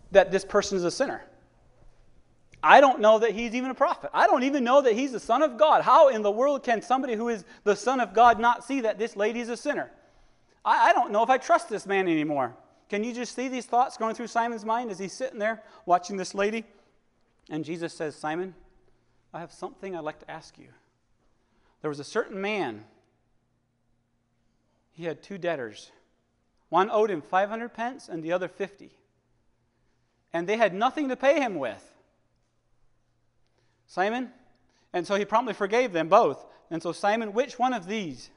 that this person is a sinner. I don't know that he's even a prophet. I don't even know that he's the Son of God. How in the world can somebody who is the Son of God not see that this lady is a sinner? I don't know if I trust this man anymore. Can you just see these thoughts going through Simon's mind as he's sitting there watching this lady? And Jesus says, Simon, I have something I'd like to ask you. There was a certain man. He had 2 debtors. One owed him 500 pence and the other 50. And they had nothing to pay him with. Simon, and so he promptly forgave them both. And so Simon, which one of these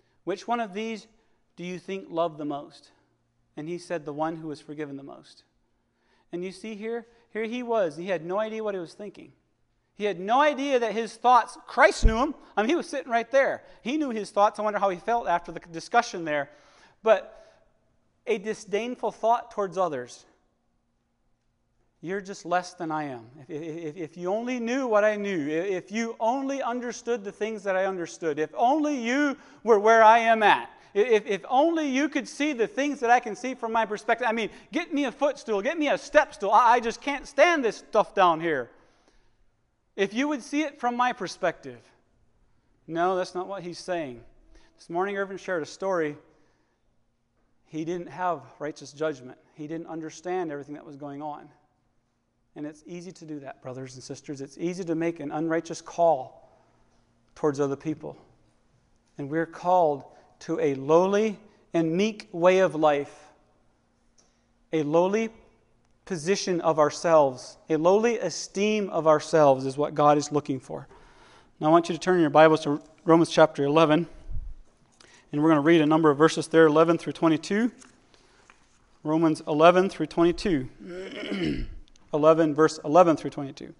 do you think loved the most? And he said, the one who was forgiven the most. And you see here he was. He had no idea what he was thinking. He had no idea that his thoughts, Christ knew him. I mean, he was sitting right there. He knew his thoughts. I wonder how he felt after the discussion there. But a disdainful thought towards others. You're just less than I am. If you only knew what I knew, if you only understood the things that I understood, if only you were where I am at, if only you could see the things that I can see from my perspective. I mean, get me a footstool, get me a step stool. I just can't stand this stuff down here. If you would see it from my perspective. No, that's not what he's saying. This morning, Irvin shared a story. He didn't have righteous judgment. He didn't understand everything that was going on. And it's easy to do that, brothers and sisters. It's easy to make an unrighteous call towards other people. And we're called to a lowly and meek way of life. A lowly position of ourselves. A lowly esteem of ourselves is what God is looking for. Now I want you to turn your Bibles to Romans chapter 11. And we're going to read a number of verses there, 11 through 22. Romans 11 through 22. 11, verse 11 through 22.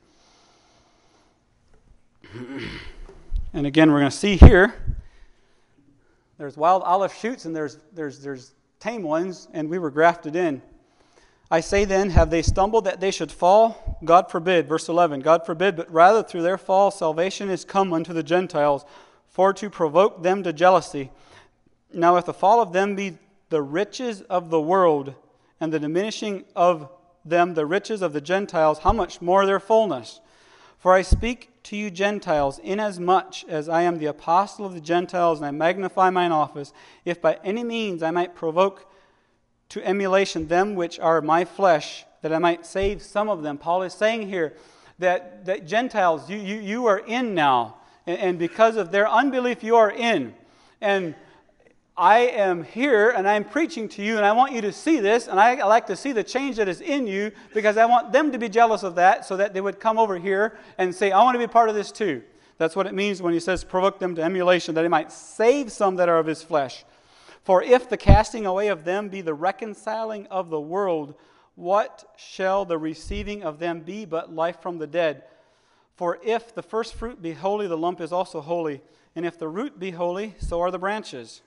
And again, we're going to see here, there's wild olive shoots and there's tame ones, and we were grafted in. I say then, have they stumbled that they should fall? God forbid. Verse 11, God forbid, but rather through their fall salvation is come unto the Gentiles, for to provoke them to jealousy. Now if the fall of them be the riches of the world, and the diminishing of them the riches of the Gentiles, how much more their fullness? For I speak to you Gentiles, inasmuch as I am the apostle of the Gentiles, and I magnify mine office, if by any means I might provoke to emulation them which are my flesh, that I might save some of them. Paul is saying here that Gentiles, you are in now, and because of their unbelief you are in. And I am here and I'm preaching to you, and I want you to see this, and I like to see the change that is in you, because I want them to be jealous of that, so that they would come over here and say, I want to be part of this too. That's what it means when he says provoke them to emulation, that he might save some that are of his flesh. For if the casting away of them be the reconciling of the world, what shall the receiving of them be but life from the dead? For if the first fruit be holy, the lump is also holy. And if the root be holy, so are the branches.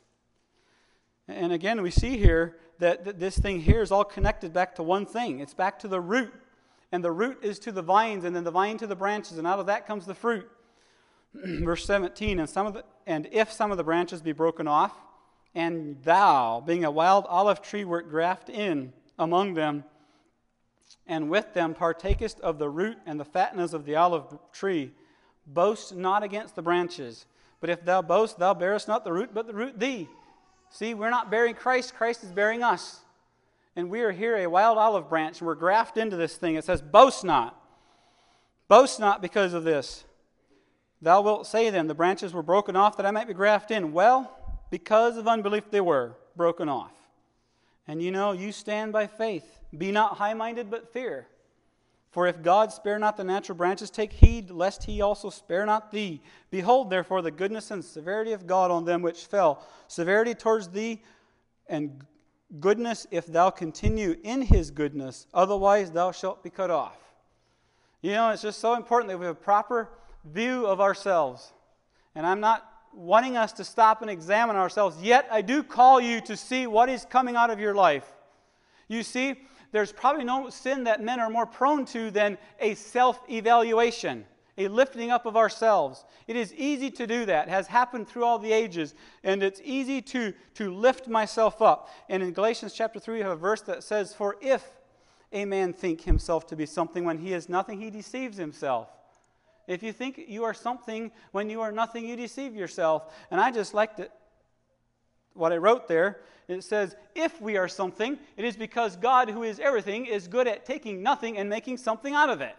And again, we see here that this thing here is all connected back to one thing. It's back to the root. And the root is to the vines, and then the vine to the branches, and out of that comes the fruit. Verse 17, and if some of the branches be broken off, and thou, being a wild olive tree, wert grafted in among them, and with them partakest of the root and the fatness of the olive tree, boast not against the branches. But if thou boast, thou bearest not the root, but the root thee. See, we're not bearing Christ, Christ is bearing us. And we are here a wild olive branch, and we're grafted into this thing. It says, boast not. Boast not because of this. Thou wilt say then, the branches were broken off that I might be grafted in. Well, because of unbelief they were broken off. And you stand by faith. Be not high-minded, but fear. For if God spare not the natural branches, take heed lest he also spare not thee. Behold, therefore, the goodness and severity of God on them which fell. Severity towards thee, and goodness if thou continue in his goodness. Otherwise thou shalt be cut off. It's just so important that we have a proper view of ourselves. And I'm not wanting us to stop and examine ourselves, yet I do call you to see what is coming out of your life. You see, there's probably no sin that men are more prone to than a self-evaluation, a lifting up of ourselves. It is easy to do that. It has happened through all the ages, and it's easy to lift myself up. And in Galatians chapter 3, we have a verse that says, for if a man think himself to be something when he is nothing? He deceives himself. If you think you are something when you are nothing, you deceive yourself. And I just liked it. What I wrote there, it says, if we are something, it is because God, who is everything, is good at taking nothing and making something out of it.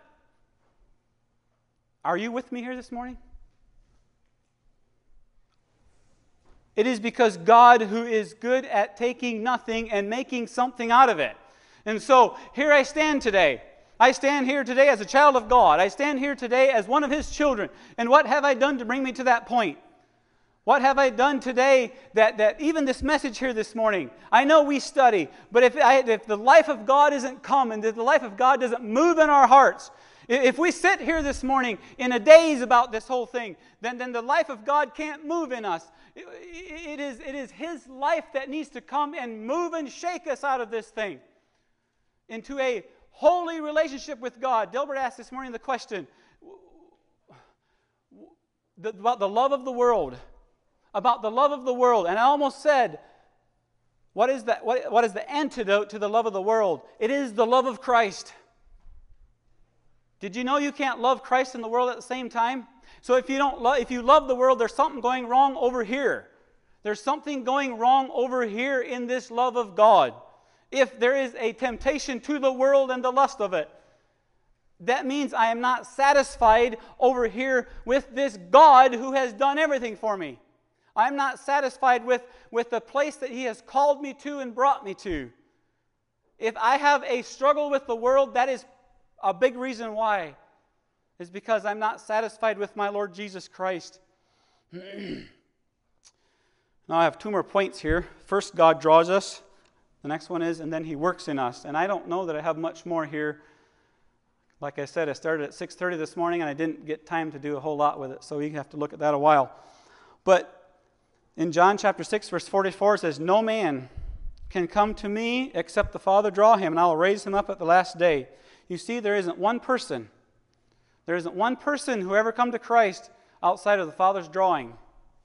Are you with me here this morning? It is because God, who is good at taking nothing and making something out of it. And so, here I stand today. I stand here today as a child of God. I stand here today as one of His children. And what have I done to bring me to that point? What have I done today that even this message here this morning, I know we study, but if the life of God isn't come and if the life of God doesn't move in our hearts, if we sit here this morning in a daze about this whole thing, then the life of God can't move in us. It is His life that needs to come and move and shake us out of this thing into a holy relationship with God. Dilbert asked this morning the question about the love of the world. About the love of the world. And I almost said, what is the antidote to the love of the world? It is the love of Christ. Did you know you can't love Christ and the world at the same time? So if you love the world, there's something going wrong over here. There's something going wrong over here in this love of God. If there is a temptation to the world and the lust of it, that means I am not satisfied over here with this God who has done everything for me. I'm not satisfied with the place that He has called me to and brought me to. If I have a struggle with the world, that is a big reason why. Is because I'm not satisfied with my Lord Jesus Christ. Now I have two more points here. First, God draws us. The next one is, and then He works in us. And I don't know that I have much more here. Like I said, I started at 6:30 this morning, and I didn't get time to do a whole lot with it. So you have to look at that a while. But in John chapter 6, verse 44, it says, no man can come to me except the Father draw him, and I will raise him up at the last day. You see, there isn't one person who ever come to Christ outside of the Father's drawing.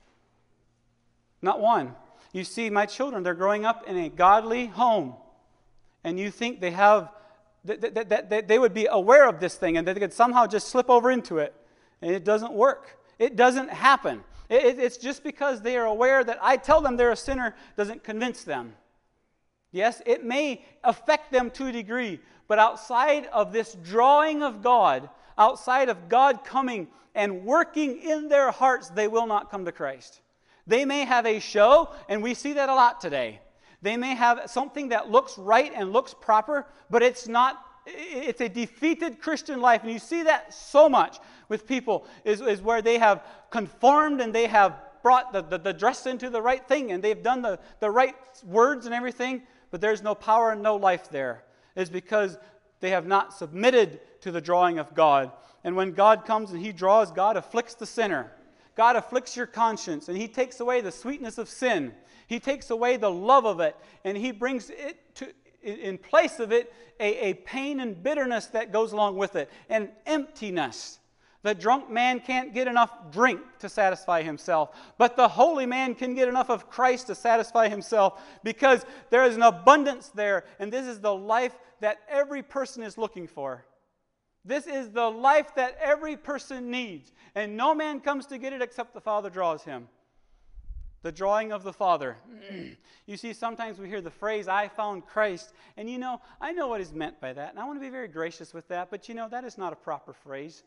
Not one. You see, my children, they're growing up in a godly home. And you think they have, that they would be aware of this thing and that they could somehow just slip over into it. And it doesn't work. It doesn't happen. It's just because they are aware that I tell them they're a sinner doesn't convince them. Yes, it may affect them to a degree, but outside of this drawing of God, outside of God coming and working in their hearts, they will not come to Christ. They may have a show, and we see that a lot today. They may have something that looks right and looks proper, but it's not. It's a defeated Christian life, and you see that so much with people, is where they have conformed and they have brought the dress into the right thing, and they've done the right words and everything, but there's no power and no life there. It's because they have not submitted to the drawing of God. And when God comes and He draws, God afflicts the sinner. God afflicts your conscience, and He takes away the sweetness of sin. He takes away the love of it, and He brings it to, in place of it, a pain and bitterness that goes along with it, and emptiness. The drunk man can't get enough drink to satisfy himself, but the holy man can get enough of Christ to satisfy himself, because there is an abundance there, and this is the life that every person is looking for. This is the life that every person needs, and no man comes to get it except the Father draws him. The drawing of the Father. You see, sometimes we hear the phrase, I found Christ. And I know what is meant by that. And I want to be very gracious with that. But that is not a proper phrase.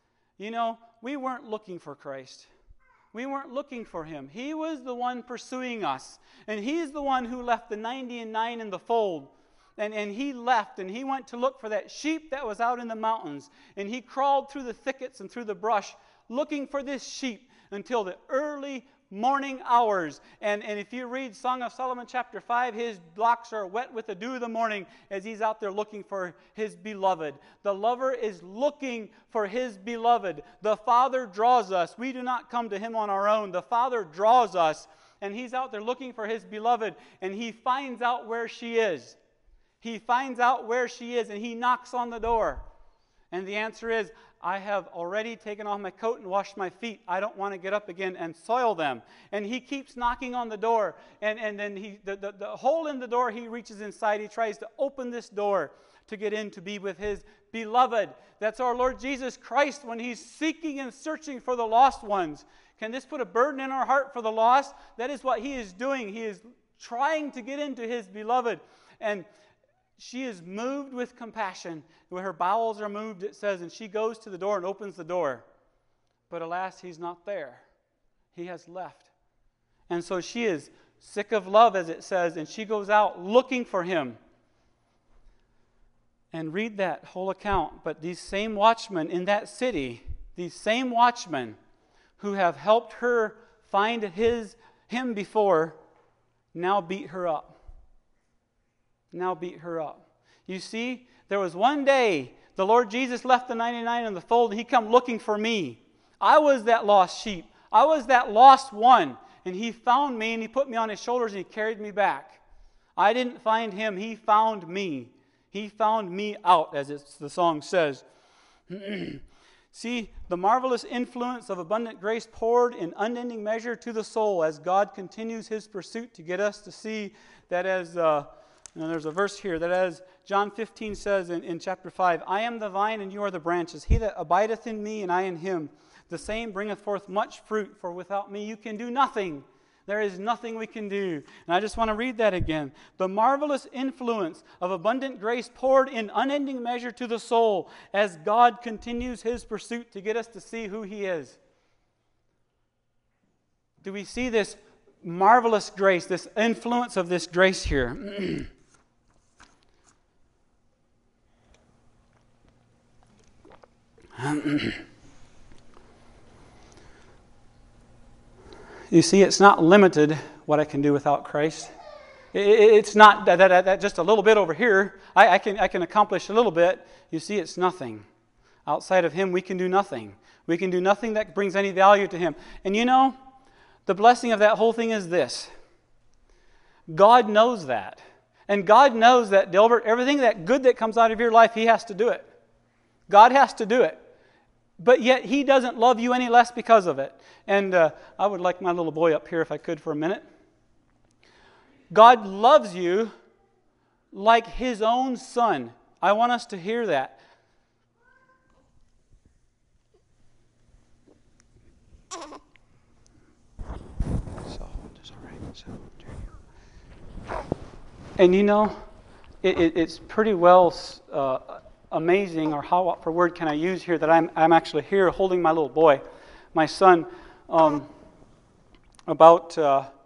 We weren't looking for Christ. We weren't looking for Him. He was the one pursuing us. And He's the one who left the 99 in the fold. And He left, and He went to look for that sheep that was out in the mountains. And He crawled through the thickets and through the brush, looking for this sheep until the early morning hours. And if you read Song of Solomon chapter 5, his locks are wet with the dew of the morning as he's out there looking for his beloved. The lover is looking for his beloved. The Father draws us. We do not come to Him on our own. The Father draws us, and He's out there looking for His beloved, and He finds out where she is. He finds out where she is, and He knocks on the door. And the answer is, I have already taken off my coat and washed my feet. I don't want to get up again and soil them. And He keeps knocking on the door. And then the hole in the door, He reaches inside. He tries to open this door to get in to be with His beloved. That's our Lord Jesus Christ when He's seeking and searching for the lost ones. Can this put a burden in our heart for the lost? That is what He is doing. He is trying to get into His beloved. And she is moved with compassion. When her bowels are moved, it says, and she goes to the door and opens the door. But alas, He's not there. He has left. And so she is sick of love, as it says, and she goes out looking for Him. And read that whole account. But these same watchmen in that city, these same watchmen who have helped her find Him before, now beat her up. Now beat her up. You see, there was one day the Lord Jesus left the 99 in the fold and He come looking for me. I was that lost sheep. I was that lost one. And He found me and He put me on His shoulders and He carried me back. I didn't find Him. He found me. He found me out, as the song says. See, the marvelous influence of abundant grace poured in unending measure to the soul as God continues His pursuit to get us to see that as, there's a verse here, that as John 15 says in chapter 5, I am the vine and you are the branches. He that abideth in me and I in him, the same bringeth forth much fruit, for without me you can do nothing. There is nothing we can do. And I just want to read that again. The marvelous influence of abundant grace poured in unending measure to the soul as God continues His pursuit to get us to see who He is. Do we see this marvelous grace, this influence of this grace here? You see, it's not limited what I can do without Christ. It's not that just a little bit over here. I can accomplish a little bit. You see, it's nothing. Outside of Him, we can do nothing. We can do nothing that brings any value to Him. And you know, the blessing of that whole thing is this. God knows that. And God knows that, Dilbert, everything that good that comes out of your life, He has to do it. God has to do it. But yet He doesn't love you any less because of it. And I would like my little boy up here if I could for a minute. God loves you like His own Son. I want us to hear that. And you know, it's pretty well amazing, or how, what for word can I use here, that I'm actually here holding my little boy, my son. About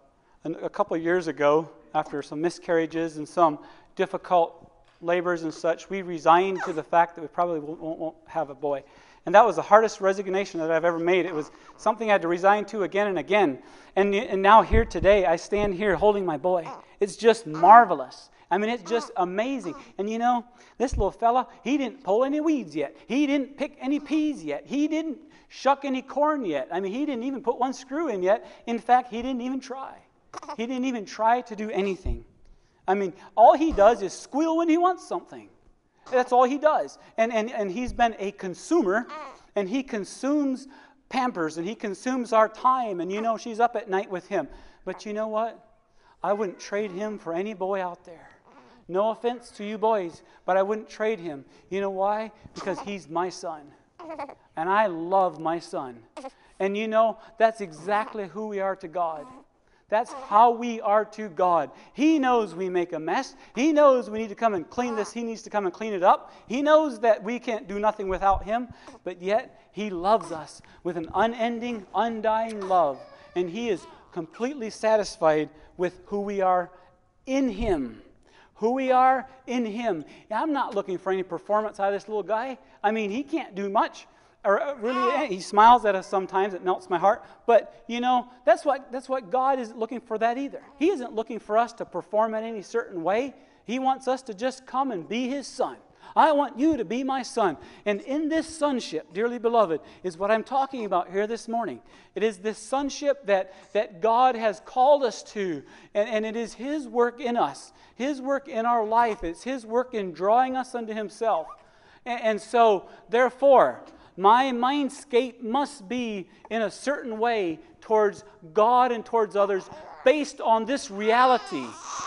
a couple of years ago, after some miscarriages and some difficult labors and such, we resigned to the fact that we probably won't have a boy. And that was the hardest resignation that I've ever made. It was something I had to resign to again and again. And now here today, I stand here holding my boy. It's just marvelous. I mean, it's just amazing. And you know, this little fella, he didn't pull any weeds yet. He didn't pick any peas yet. He didn't shuck any corn yet. I mean, he didn't even put one screw in yet. In fact, he didn't even try. He didn't even try to do anything. I mean, all he does is squeal when he wants something. That's all he does. And he's been a consumer, and he consumes Pampers, and he consumes our time. And you know, she's up at night with him. But you know what? I wouldn't trade him for any boy out there. No offense to you boys, but I wouldn't trade him. You know why? Because he's my son. And I love my son. And you know, that's exactly who we are to God. That's how we are to God. He knows we make a mess. He knows we need to come and clean this. He needs to come and clean it up. He knows that we can't do nothing without Him. But yet, He loves us with an unending, undying love. And He is completely satisfied with who we are in Him. Who we are in Him. I'm not looking for any performance out of this little guy. I mean, he can't do much. Or really, he smiles at us sometimes. It melts my heart. But, you know, that's what God isn't looking for that either. He isn't looking for us to perform in any certain way. He wants us to just come and be His son. I want you to be my son. And in this sonship, dearly beloved, is what I'm talking about here this morning. It is this sonship that God has called us to. And it is His work in us. His work in our life. It's His work in drawing us unto Himself. And so, therefore, my mindscape must be in a certain way towards God and towards others based on this reality.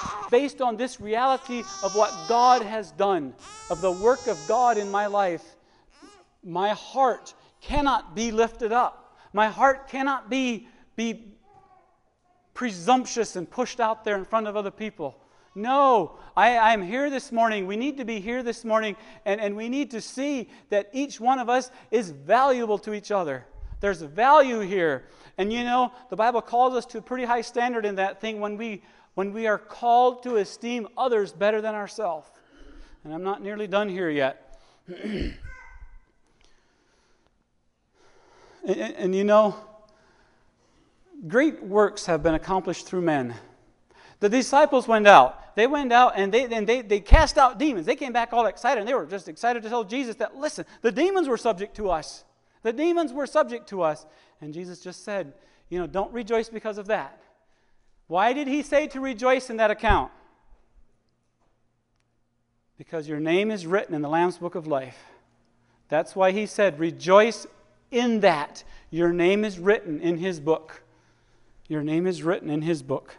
based on this reality of what God has done, of the work of God in my life, my heart cannot be lifted up. My heart cannot be presumptuous and pushed out there in front of other people. No, I'm here this morning. We need to be here this morning, and we need to see that each one of us is valuable to each other. There's value here. And you know, the Bible calls us to a pretty high standard in that thing when we are called to esteem others better than ourselves. And I'm not nearly done here yet. and you know, great works have been accomplished through men. The disciples went out. They went out and they cast out demons. They came back all excited, and they were just excited to tell Jesus that, listen, the demons were subject to us. The demons were subject to us. And Jesus just said, you know, don't rejoice because of that. Why did he say to rejoice in that account? Because your name is written in the Lamb's Book of Life. That's why he said, rejoice in that. Your name is written in his book. Your name is written in his book.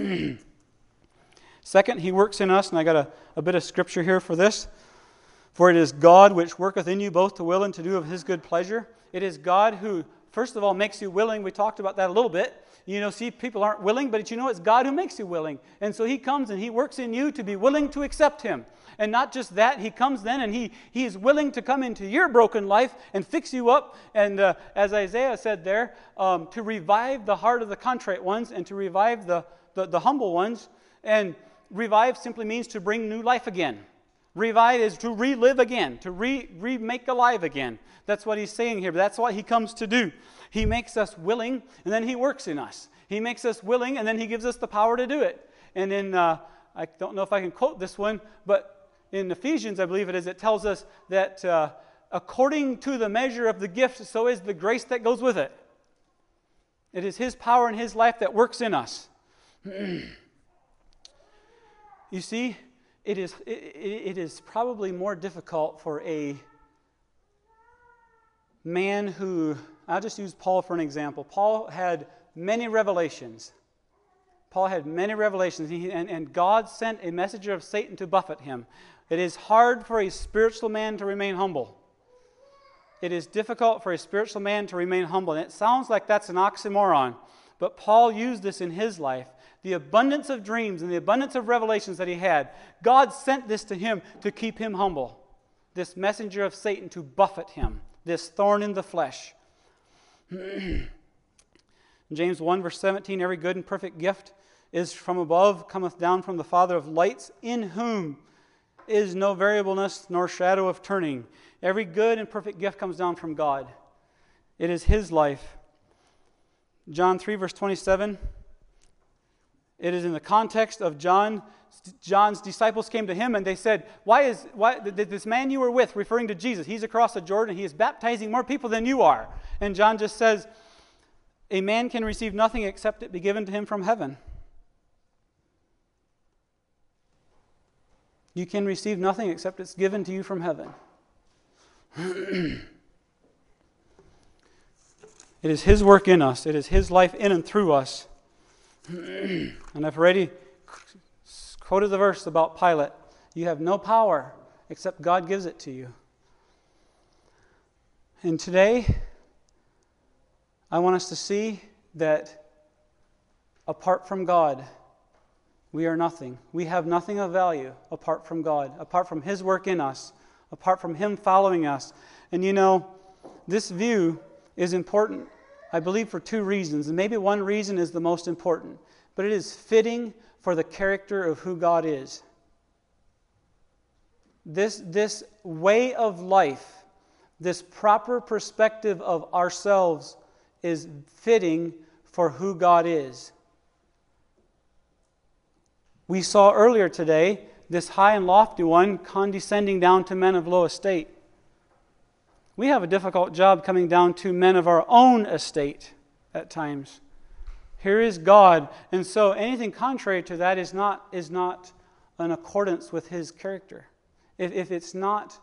Second, he works in us, and I got a bit of scripture here for this. For it is God which worketh in you both to will and to do of his good pleasure. It is God who, first of all, makes you willing. We talked about that a little bit. You know, see, people aren't willing, but you know, it's God who makes you willing. And so he comes and he works in you to be willing to accept him. And not just that, he comes then and he is willing to come into your broken life and fix you up. And as Isaiah said there, to revive the heart of the contrite ones and to revive the humble ones. And revive simply means to bring new life again. Revive is to relive again, to remake alive again. That's what he's saying here. But that's what he comes to do. He makes us willing, and then he works in us. He makes us willing, and then he gives us the power to do it. And in, I don't know if I can quote this one, but in Ephesians, I believe it is, it tells us that according to the measure of the gift, so is the grace that goes with it. It is his power and his life that works in us. You see, it is probably more difficult for a man who, I'll just use Paul for an example. Paul had many revelations. And God sent a messenger of Satan to buffet him. It is hard for a spiritual man to remain humble. It is difficult for a spiritual man to remain humble. And it sounds like that's an oxymoron, but Paul used this in his life. The abundance of dreams and the abundance of revelations that he had, God sent this to him to keep him humble. This messenger of Satan to buffet him. This thorn in the flesh. James 1 verse 17, every good and perfect gift is from above, cometh down from the Father of lights, in whom is no variableness nor shadow of turning. Every good and perfect gift comes down from God. It is his life. John 3 verse 27, it is in the context of John's disciples came to him and they said, why did this man you were with, referring to Jesus, he's across the Jordan, he is baptizing more people than you are. And John just says, a man can receive nothing except it be given to him from heaven. You can receive nothing except it's given to you from heaven. It is his work in us. It is his life in and through us. And I've already quoted the verse about Pilate. You have no power except God gives it to you. And today, I want us to see that apart from God, we are nothing. We have nothing of value apart from God, apart from his work in us, apart from him following us. And you know, this view is important, I believe, for two reasons. And maybe one reason is the most important. But it is fitting for the character of who God is. This way of life, this proper perspective of ourselves is fitting for who God is. We saw earlier today this high and lofty one condescending down to men of low estate. We have a difficult job coming down to men of our own estate at times. Here is God, and so anything contrary to that is not in accordance with his character. If it's not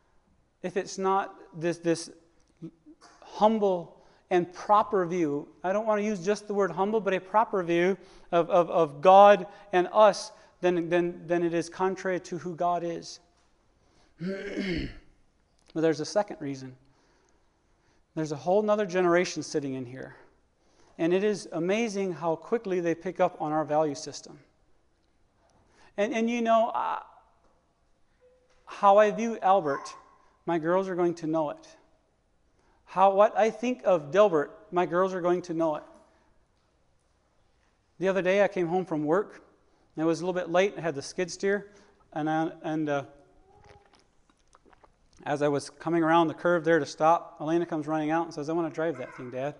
this humble and proper view, I don't want to use just the word humble, but a proper view of God and us, then it is contrary to who God is. But there's a second reason. There's a whole nother generation sitting in here. And it is amazing how quickly they pick up on our value system. And you know, how I view Albert, my girls are going to know it. What I think of Dilbert, my girls are going to know it. The other day I came home from work, and it was a little bit late. I had the skid steer, and as I was coming around the curve there to stop, Elena comes running out and says, "I want to drive that thing, Dad."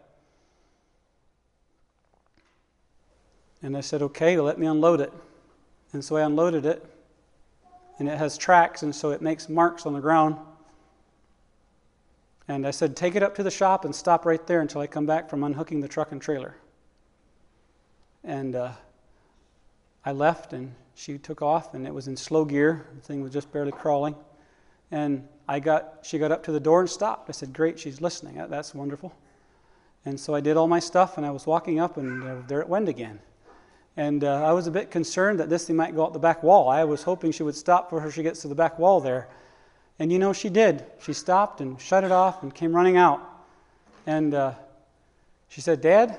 And I said, "Okay, well, let me unload it." And so I unloaded it, and it has tracks, and so it makes marks on the ground. And I said, "Take it up to the shop and stop right there until I come back from unhooking the truck and trailer." And I left, and she took off, and it was in slow gear. The thing was just barely crawling. And she got up to the door and stopped. I said, "Great, she's listening. That's wonderful." And so I did all my stuff, and I was walking up, and there it went again. And I was a bit concerned that this thing might go out the back wall. I was hoping she would stop before she gets to the back wall there. And you know, she did. She stopped and shut it off and came running out. And she said, "Dad,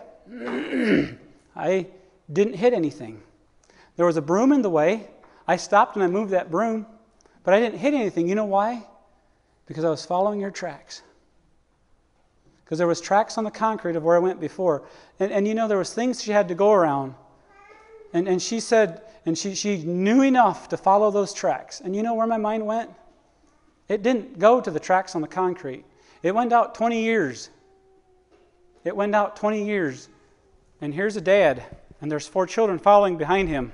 I didn't hit anything. There was a broom in the way. I stopped and I moved that broom, but I didn't hit anything. You know why? Because I was following your tracks. Because there was tracks on the concrete of where I went before. And you know, there was things she had to go around. And she said, and she knew enough to follow those tracks. And you know where my mind went? It didn't go to the tracks on the concrete. It went out 20 years. It went out 20 years. And here's a dad, and there's 4 children following behind him.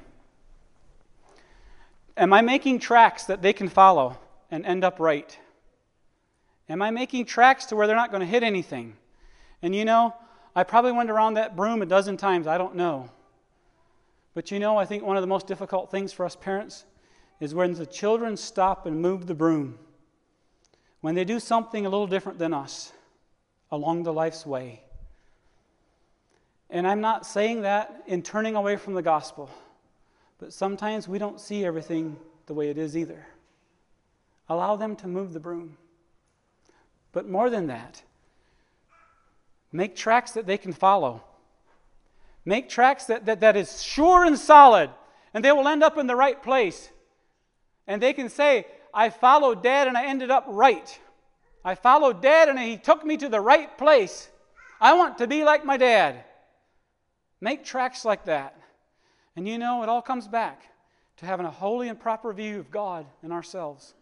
Am I making tracks that they can follow and end up right? Am I making tracks to where they're not going to hit anything? And you know, I probably went around that broom a dozen times. I don't know. But you know, I think one of the most difficult things for us parents is when the children stop and move the broom. When they do something a little different than us along the life's way. And I'm not saying that in turning away from the gospel. But sometimes we don't see everything the way it is either. Allow them to move the broom. But more than that, make tracks that they can follow. Make tracks that is sure and solid, and they will end up in the right place. And they can say, "I followed Dad and I ended up right. I followed Dad and he took me to the right place. I want to be like my dad." Make tracks like that. And you know, it all comes back to having a holy and proper view of God and ourselves.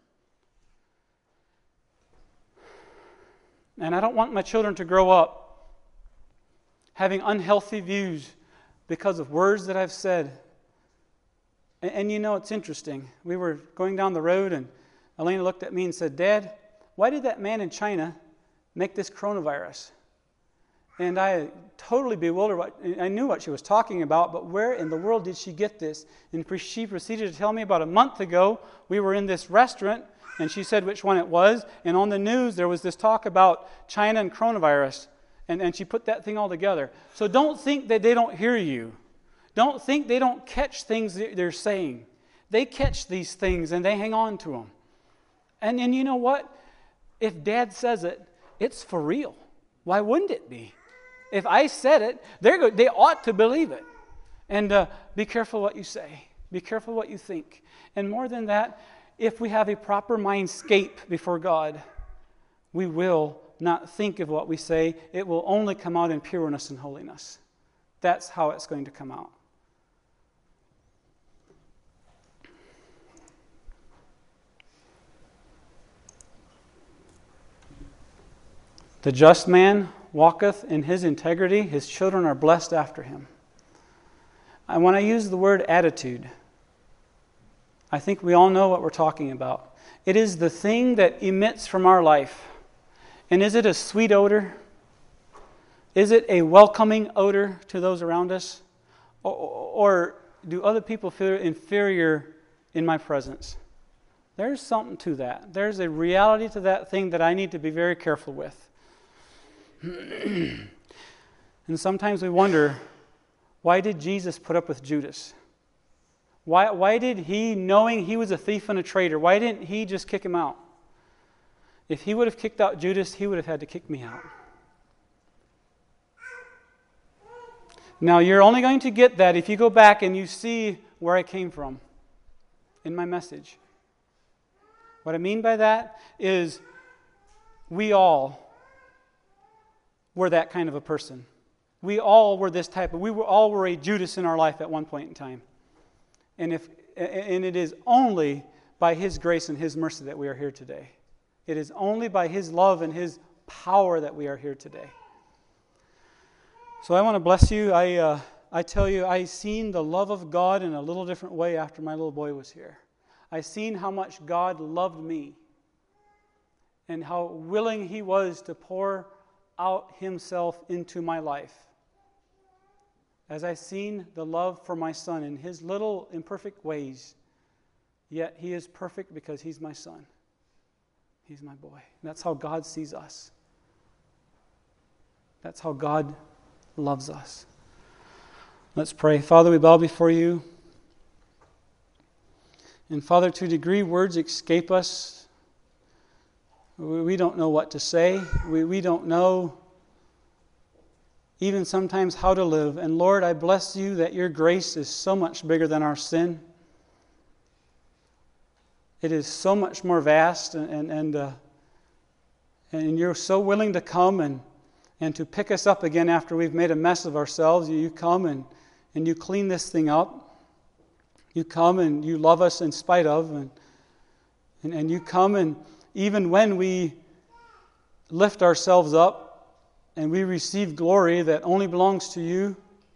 And I don't want my children to grow up having unhealthy views because of words that I've said. And you know, it's interesting. We were going down the road, and Elena looked at me and said, "Dad, why did that man in China make this coronavirus?" And I totally bewildered. I knew what she was talking about, but where in the world did she get this? And she proceeded to tell me about a month ago, we were in this restaurant, and she said which one it was, and on the news there was this talk about China and coronavirus, and she put that thing all together. So don't think that they don't hear you. Don't think they don't catch things that they're saying. They catch these things, and they hang on to them. And you know what? If Dad says it, it's for real. Why wouldn't it be? If I said it, they ought to believe it. And be careful what you say. Be careful what you think. And more than that, if we have a proper mindscape before God, we will not think of what we say. It will only come out in pureness and holiness. That's how it's going to come out. The just man walketh in his integrity, his children are blessed after him. And when I use the word attitude, I think we all know what we're talking about. It is the thing that emits from our life. And is it a sweet odor? Is it a welcoming odor to those around us? Or do other people feel inferior in my presence? There's something to that. There's a reality to that thing that I need to be very careful with. And sometimes we wonder, why did Jesus put up with Judas? Why did he, knowing he was a thief and a traitor, why didn't he just kick him out? If he would have kicked out Judas, he would have had to kick me out. Now, you're only going to get that if you go back and you see where I came from in my message. What I mean by that is we all were that kind of a person. We all were this type of, all were a Judas in our life at one point in time. And it is only by His grace and His mercy that we are here today. It is only by His love and His power that we are here today. So I want to bless you. I tell you, I seen the love of God in a little different way after my little boy was here. I seen how much God loved me and how willing He was to pour out Himself into my life. As I seen the love for my son in his little imperfect ways, yet he is perfect because he's my son. He's my boy. And that's how God sees us. That's how God loves us. Let's pray. Father, we bow before you. And Father, to a degree words escape us. We don't know what to say. We don't know even sometimes how to live. And Lord, I bless you that your grace is so much bigger than our sin. It is so much more vast, and you're so willing to come and to pick us up again after we've made a mess of ourselves. You come and you clean this thing up. You come and you love us in spite of, and you come, and even when we lift ourselves up and we receive glory that only belongs to you,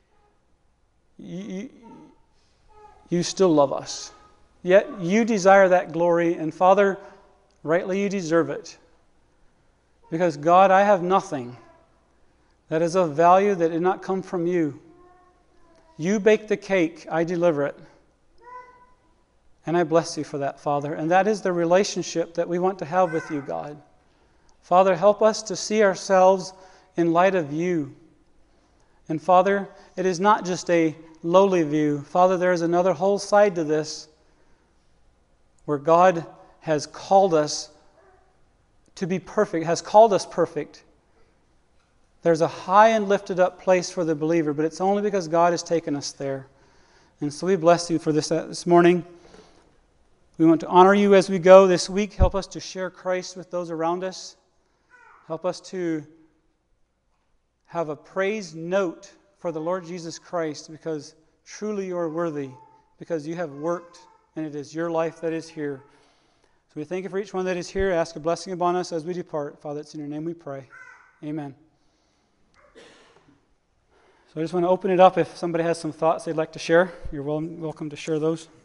you still love us. Yet you desire that glory, and Father, rightly you deserve it. Because God, I have nothing that is of value that did not come from you. You bake the cake, I deliver it. And I bless you for that, Father. And that is the relationship that we want to have with you, God. Father, help us to see ourselves in light of you. And Father, it is not just a lowly view. Father, there is another whole side to this where God has called us to be perfect, has called us perfect. There's a high and lifted up place for the believer, but it's only because God has taken us there. And so we bless you for this morning. We want to honor you as we go this week. Help us to share Christ with those around us. Help us to have a praise note for the Lord Jesus Christ, because truly you are worthy, because you have worked, and it is your life that is here. So we thank you for each one that is here. Ask a blessing upon us as we depart. Father, it's in your name we pray. Amen. So I just want to open it up. If somebody has some thoughts they'd like to share, you're welcome to share those.